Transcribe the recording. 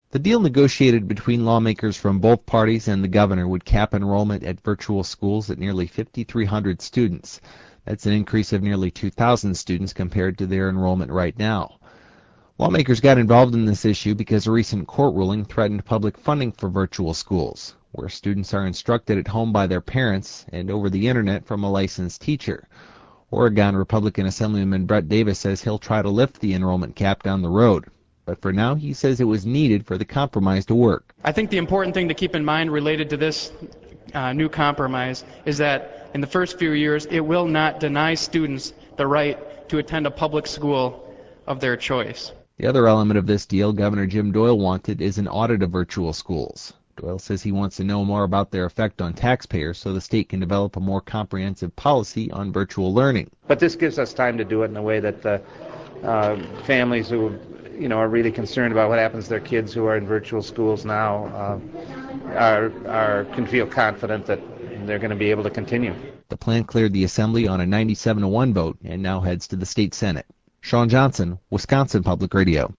The deal negotiated between lawmakers from both parties and the governor would cap enrollment at virtual schools at nearly 5,300 students. That's an increase of nearly 2,000 students compared to their enrollment right now. Lawmakers got involved in this issue because a recent court ruling threatened public funding for virtual schools, where students are instructed at home by their parents and over the internet from a licensed teacher. Oregon Republican Assemblyman Brett Davis says he'll try to lift the enrollment cap down the road. But for now, he says it was needed for the compromise to work. I think the important thing to keep in mind related to this new compromise is that in the first few years, it will not deny students the right to attend a public school of their choice. The other element of this deal Governor Jim Doyle wanted is an audit of virtual schools. Doyle says he wants to know more about their effect on taxpayers so the state can develop a more comprehensive policy on virtual learning. But this gives us time to do it in a way that the families who are really concerned about what happens to their kids who are in virtual schools now can feel confident that they're going to be able to continue. The plan cleared the Assembly on a 97-1 vote and now heads to the state Senate. Sean Johnson, Wisconsin Public Radio.